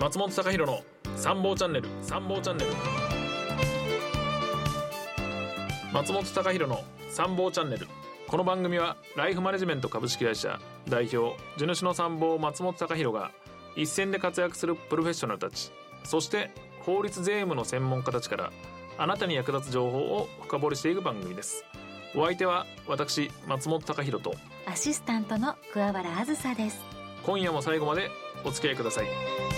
松本貴弘の参謀チャンネル。松本貴弘の参謀チャンネル。この番組はライフマネジメント株式会社代表地主の参謀松本貴弘が一線で活躍するプロフェッショナルたち、そして法律税務の専門家たちからあなたに役立つ情報を深掘りしていく番組です。お相手は私松本貴弘とアシスタントの桑原あずさです。 今夜も最後までお付き合いください。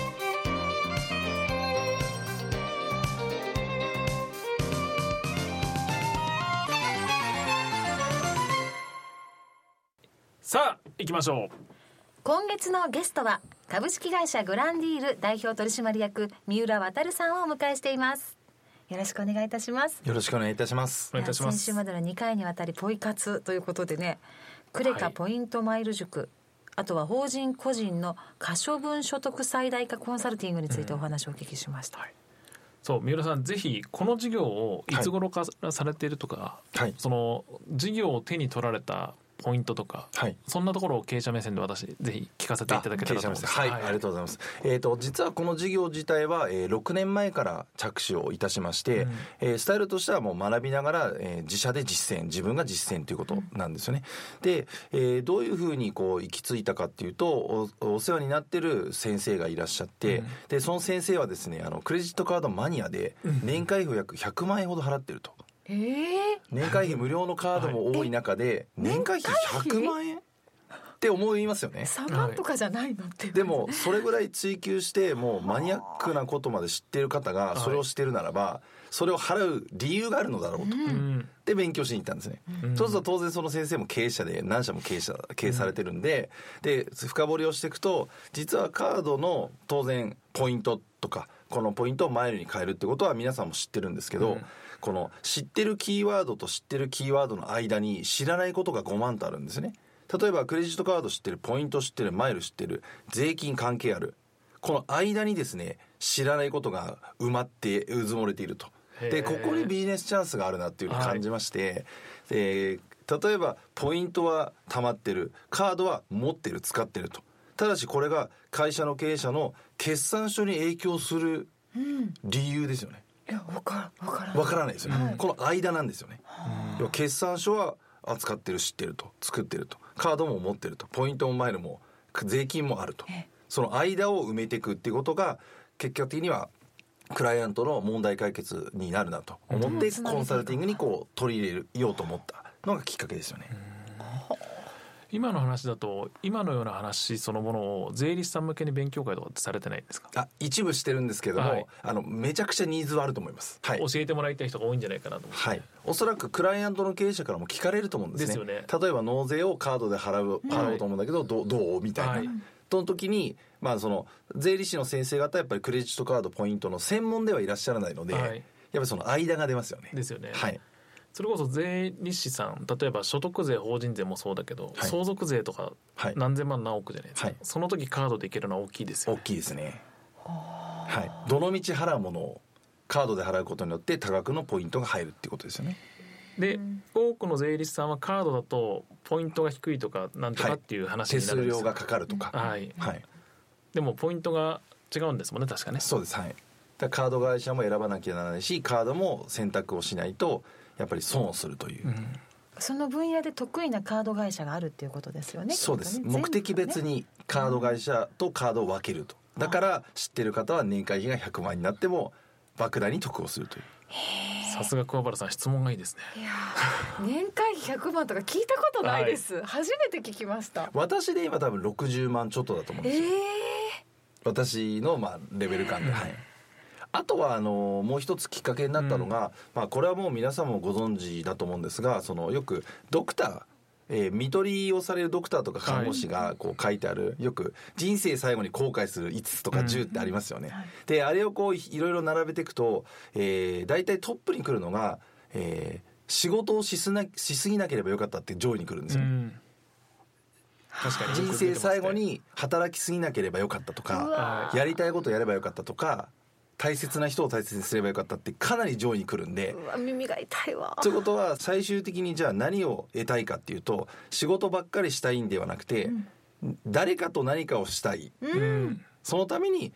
さあ行きましょう。 今月のゲストは株式会社グランディール代表取締役三浦渉さんをお迎えしています。よろしくお願いいたします。 よろしくお願いいたします。 お願いいたします。 先週までの2回にわたりポイ活ということでね、クレカポイントマイル塾、あとは法人個人の可処分所得最大化コンサルティングについてお話をお聞きしました。 そう三浦さん、ぜひこの事業をいつ頃からされているとか、その事業を手に取られたポイントとか、そんなところを経営者目線で私ぜひ聞かせていただけたらと思います。 ありがとうございます。実はこの事業自体は、6年前から着手をいたしまして、スタイルとしてはもう学びながら、自社で自分が実践ということなんですよね。で、どういうふうにこう行き着いたかっていうと、お世話になってる先生がいらっしゃって、でその先生はですね、クレジットカードマニアで年会費を約100万円ほど払ってると。年会費無料のカードも多い中で、年会費100万円って思いますよね。 3万とかじゃないのって。 でもそれぐらい追求してもうマニアックなことまで知っている方がそれをしているならば、それを払う理由があるのだろうと、で勉強しに行ったんですね。そうすると当然その先生も経営者で何社も経営されてるんで、で深掘りをしていくと、実はカードの当然ポイントとか、このポイントをマイルに変えるってことは皆さんも知ってるんですけど、この知ってるキーワードと知ってるキーワードの間に知らないことが5万とあるんですね。例えばクレジットカード知ってる、ポイント知ってる、マイル知ってる、税金関係ある、この間にですね、知らないことが埋まってうずもれていると。でここにビジネスチャンスがあるなっていうふうに感じまして、例えばポイントは溜まってる、カードは持ってる、使ってると。ただしこれが会社の経営者の決算書に影響する理由ですよね。 わからないですよね、この間なんですよね。要は決算書は扱ってる、知ってると、作ってると、カードも持ってると、ポイントもマイルも税金もあると、その間を埋めていくっていうことが結果的にはクライアントの問題解決になるなと思って、コンサルティングにこう取り入れようと思ったのがきっかけですよね。 今の話だと、今のような話そのものを税理士さん向けに勉強会とかってされてないんですか？ 一部してるんですけども、めちゃくちゃニーズはあると思います。教えてもらいたい人が多いんじゃないかなと思って、 おそらくクライアントの経営者からも聞かれると思うんですね。ですよね。例えば納税をカードで払おうと思うんだけど、どうみたいな、その時に、その税理士の先生方やっぱりクレジットカードポイントの専門ではいらっしゃらないので、やっぱりその間が出ますよね。 ですよね。それこそ税理士さん、例えば所得税、法人税もそうだけど、相続税とか何千万何億じゃないですか、その時カードでいけるのは大きいですよね。 大きいですね。どの道払うものをカードで払うことによって多額のポイントが入るっていうことですよね。 で多くの税理士さんはカードだとポイントが低いとかなんとかっていう話になるんですよ。 手数料がかかるとか、 でもポイントが違うんですもんね、確かね。 そうです。だカード会社も選ばなきゃならないし、カードも選択をしないとやっぱり損をするという、 その分野で得意なカード会社があるっていうことですよね。 そうです、目的別にカード会社とカードを分けると。だから知ってる方は年会費が100万になっても莫大に得をするという。 さすが桑原さん、質問がいいですね。 いや年会費100万とか聞いたことないです、初めて聞きました。 私で今多分60万ちょっとだと思うんですよ、私のレベル感で、あとはもう一つきっかけになったのが、これはもう皆さんもご存知だと思うんですが、よくドクター、看取りをされるドクターとか看護師がこう書いてある、よく人生最後に後悔する5つとか10ってありますよね、であれをこういろいろ並べていくと、大体トップに来るのが、仕事をしすぎなければよかったって上位に来るんですよ、確かに人生最後に働きすぎなければよかったとか、やりたいことやればよかったとか、大切な人を大切にすればよかったってかなり上位に来るんで、 耳が痛いわ。 ということは最終的にじゃあ何を得たいかっていうと、仕事ばっかりしたいんではなくて、誰かと何かをしたい、そのために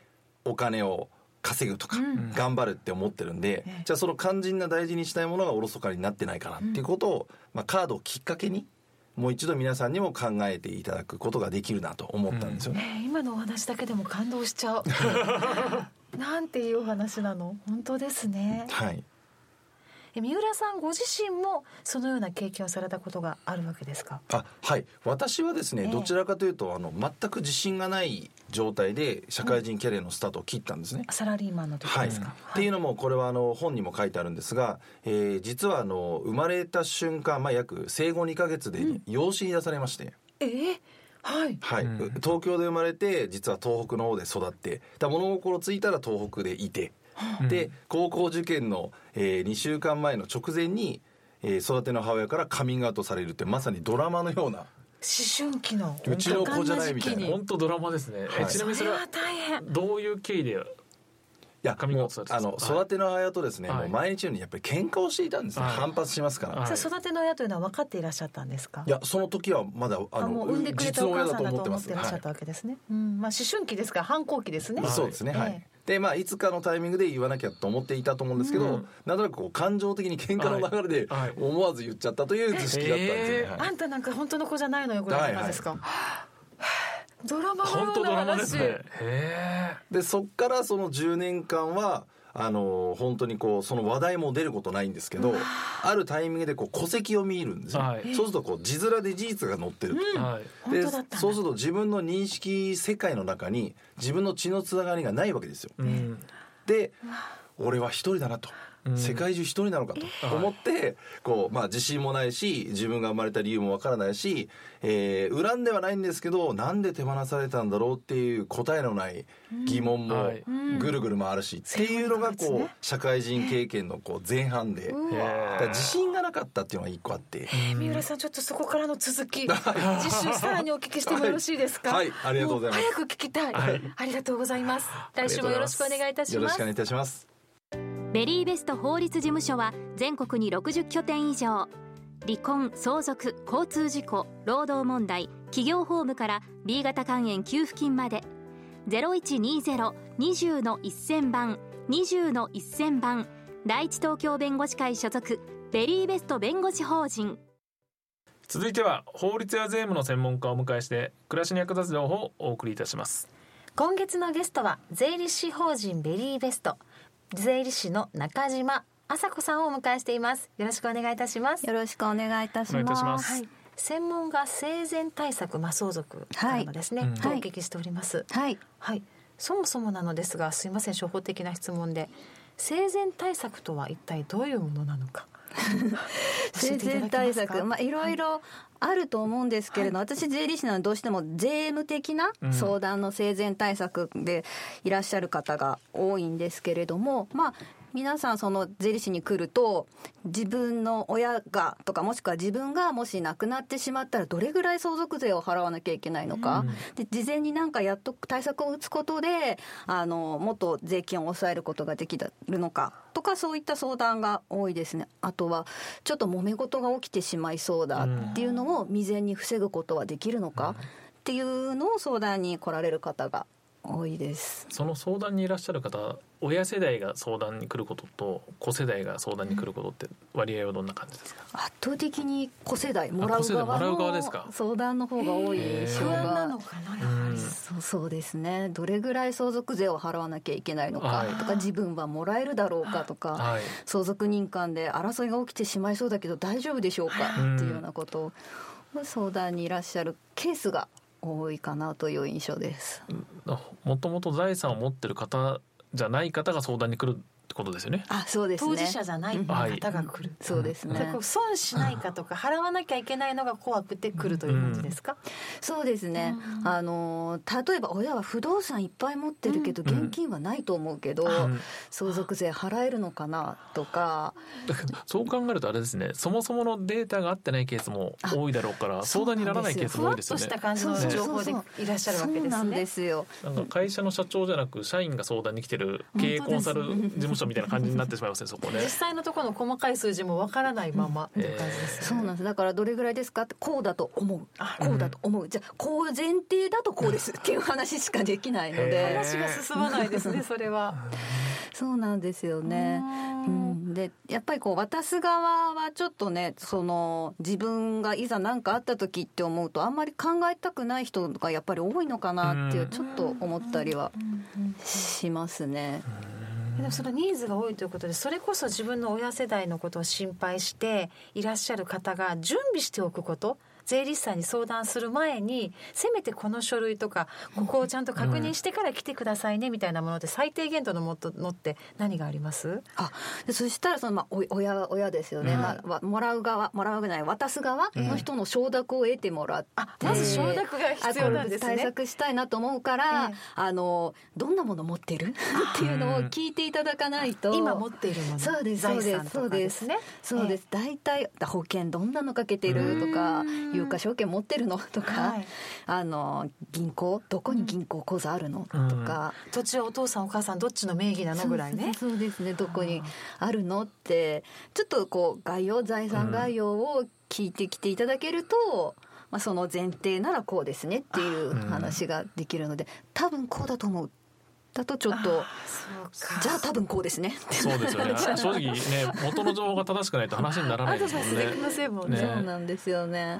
お金を稼ぐとか、頑張るって思ってるんで、じゃあその肝心な大事にしたいものがおろそかになってないかなっていうことを、カードをきっかけにもう一度皆さんにも考えていただくことができるなと思ったんですよね。 今のお話だけでも感動しちゃうなんていうお話なの。本当ですね。 はい。 三浦さんご自身もそのような経験をされたことがあるわけですか？ はい、私はですね、どちらかというと全く自信がない状態で社会人キャリアのスタートを切ったんですね。 サラリーマンの時ですか？ っていうのもこれは本にも書いてあるんですが、実は生まれた瞬間、約生後2ヶ月で養子に出されまして、 はいはい、東京で生まれて実は東北の方で育って、物心ついたら東北でいて、で高校受験の、2週間前の直前に、育ての母親からカミングアウトされるって、まさにドラマのような、 思春期のうちの子じゃないみたいな、 本当ドラマですね。ちなみにそれはどういう経緯でカミングアウトされたんですか？ 育ての母親とですね、もう毎日のようにやっぱり喧嘩をしていたんですね。反発しますから。 育ての親というのは分かっていらっしゃったんですか？ いや、その時はまだもう産んでくれたお母さんだと思っていらっしゃったわけですね。思春期ですから反抗期ですね。 そうですね。はい。でいつかのタイミングで言わなきゃと思っていたと思うんですけど、なんとなく感情的に喧嘩の流れで思わず言っちゃったという図式だったんですね。 あんたなんか本当の子じゃないのよ、これなんですか？ドラマのような話。本当ドラマですね。 でそっからその10年間は本当にその話題も出ることないんですけど、あるタイミングで戸籍を見るんですよ。そうすると字面で事実が載ってると、でそうすると自分の認識世界の中に自分の血のつながりがないわけですよ。で俺は一人だなと、世界中一人なのかと思って自信もないし、自分が生まれた理由もわからないし、恨んではないんですけど、なんで手放されたんだろうっていう答えのない疑問もぐるぐる回るし、っていうのが社会人経験の前半で、自信がなかったっていうのが一個あって、 三浦さんちょっとそこからの続き次週さらにお聞きしてもよろしいですか？ はい、ありがとうございます。 早く聞きたい。ありがとうござます。来週もよろしくお願いいたします。 よろしくお願いいたします。 ベリーベスト法律事務所は全国に60拠点以上、離婚、相続、交通事故、労働問題、企業法務から B 型肝炎給付金まで 0120-20-1000 番 20-1000 番、第一東京弁護士会所属ベリーベスト弁護士法人。 続いては法律や税務の専門家をお迎えして暮らしに役立つ情報をお送りいたします。 今月のゲストは税理士法人ベリーベスト税理士の中島麻子さんをお迎えしています。よろしくお願いいたします。 よろしくお願いいたします。 専門が生前対策、相続からのですね、とお聞きしております。そもそもなのですが、すいません、初歩的な質問で、生前対策とは一体どういうものなのか生前対策、いろいろあると思うんですけれど、私税理士なのでどうしても税務的な相談の生前対策でいらっしゃる方が多いんですけれども、皆さんその税理士に来ると、自分の親がとか、もしくは自分がもし亡くなってしまったらどれぐらい相続税を払わなきゃいけないのか、で事前にやっと対策を打つことでもっと税金を抑えることができるのかとか、そういった相談が多いですね。あとはちょっと揉め事が起きてしまいそうだっていうのを未然に防ぐことはできるのかっていうのを相談に来られる方が多いです。 その相談にいらっしゃる方、親世代が相談に来ることと子世代が相談に来ることって割合はどんな感じですか？ 圧倒的に子世代、もらう側の相談の方が多い印象が。 不安なのかな、やはり。 そうですね。どれぐらい相続税を払わなきゃいけないのかとか、自分はもらえるだろうかとか、相続人間で争いが起きてしまいそうだけど大丈夫でしょうかっていうようなことを相談にいらっしゃるケースが多いかなという印象です。 もともと財産を持ってる方じゃない方が相談に来るってことですよね。 そうですね。 当事者じゃない方が来る。 そうですね。 損しないかとか払わなきゃいけないのが怖くて来るという感じですか？ そうですね。例えば親は不動産いっぱい持ってるけど現金はないと思うけど、相続税払えるのかなとか。 そう考えるとあれですね、そもそものデータが合ってないケースも多いだろうから、相談にならないケースも多いですよね。 ふわっとした感じの情報でいらっしゃるわけですね。 そうなんですよ。 会社の社長じゃなく社員が相談に来てる経営コンサル事務所ションみたいな感じになってしまいますねそこね。 実際のところの細かい数字もわからないままって感じです、ね。 そうなんです。だからどれぐらいですかって、こうだと思う、こうだと思う、じゃあこう前提だとこうですっていう話しかできないので話が進まないですねそれは。 そうなんですよね。でやっぱりこう渡す側はちょっとね、その自分がいざ何かあった時って思うとあんまり考えたくない人がやっぱり多いのかなっていうちょっと思ったりはしますね。 でもそのニーズが多いということで、それこそ自分の親世代のことを心配していらっしゃる方が準備しておくこと、税理士さんに相談する前にせめてこの書類とかここをちゃんと確認してから来てくださいねみたいなもので最低限度のものって何があります？ そしたらその、親ですよね、もらう側渡す側の人の承諾を得てもらって、 まず承諾が必要なんですね。 対策したいなと思うから、どんなもの持ってるっていうのを聞いていただかないと。 今持っているもの、 そうです財産とかですね。 そうです。大体保険どんなのかけてるとか、有価証券持ってるのとか、銀行どこに銀行口座あるのとか、 土地はお父さんお母さんどっちの名義なのぐらいね。 そうですね。どこにあるのってちょっとこう財産概要を聞いてきていただけると、その前提ならこうですねっていう話ができるので、多分こうだと思うだとちょっとじゃあ多分こうですね。 そうですよね。正直ね、元の情報が正しくないと話にならないですもんね。 そうなんですよね。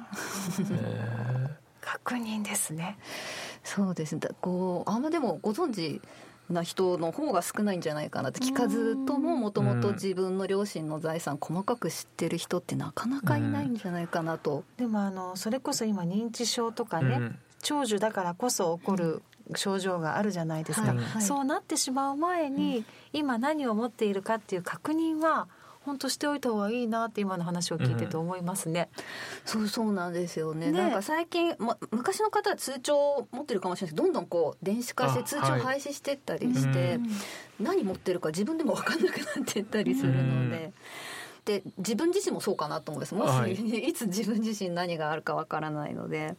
確認ですね。 そうですね。あんまでもご存知な人の方が少ないんじゃないかなって。聞かずとももともと自分の両親の財産細かく知ってる人ってなかなかいないんじゃないかなと。 でもそれこそ今認知症とかね、長寿だからこそ起こる症状があるじゃないですか、そうなってしまう前に、今何を持っているかっていう確認は本当しておいた方がいいなって今の話を聞いてて思いますね。 そうなんですよね。なんか最近、昔の方は通帳を持ってるかもしれないけど、どんどんこう電子化して通帳廃止してったりして、何持ってるか自分でも分かんなくなってったりするので、で自分自身もそうかなと思うんです。もし、いつ自分自身何があるか分からないので。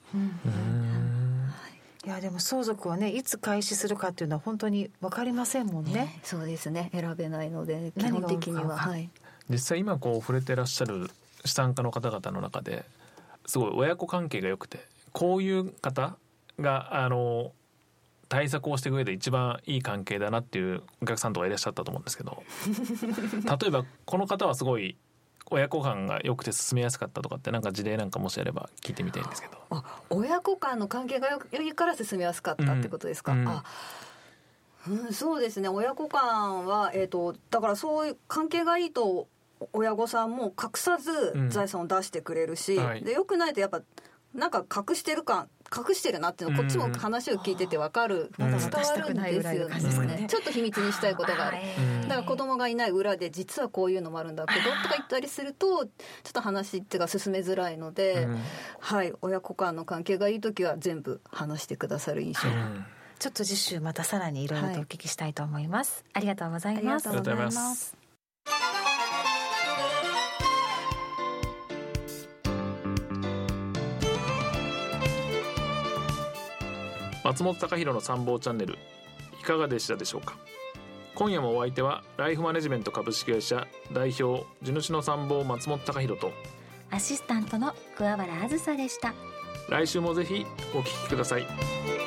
いやでも相続はね、いつ開始するかっていうのは本当に分かりませんもんね。 そうですね。選べないので基本的には。 実際今触れてらっしゃる資産家の方々の中ですごい親子関係が良くて、こういう方が対策をしていく上で一番いい関係だなっていうお客さんとかいらっしゃったと思うんですけど例えばこの方はすごい親子間が良くて進めやすかったとかってなんか事例なんかもしあれば聞いてみたいんですけど。 親子間の関係が良いから進めやすかったってことですか？そうですね。親子間は、だからそういう関係がいいと親御さんも隠さず財産を出してくれるし、で良くないとやっぱなんか隠してるなっていうのこっちも話を聞いてて分かる、伝わるんですよね。ちょっと秘密にしたいことがある。だから子供がいない裏で実はこういうのもあるんだけどとか言ったりするとちょっと話っていうか進めづらいので、親子間の関係がいい時は全部話してくださる印象。 ちょっと次週またさらにいろいろとお聞きしたいと思います。ありがとうございます。 ありがとうございます。 松本隆弘の参謀チャンネルいかがでしたでしょうか。今夜もお相手はライフマネジメント株式会社代表地主の参謀松本隆弘とアシスタントの桑原あずさでした。 来週もぜひお聞きください。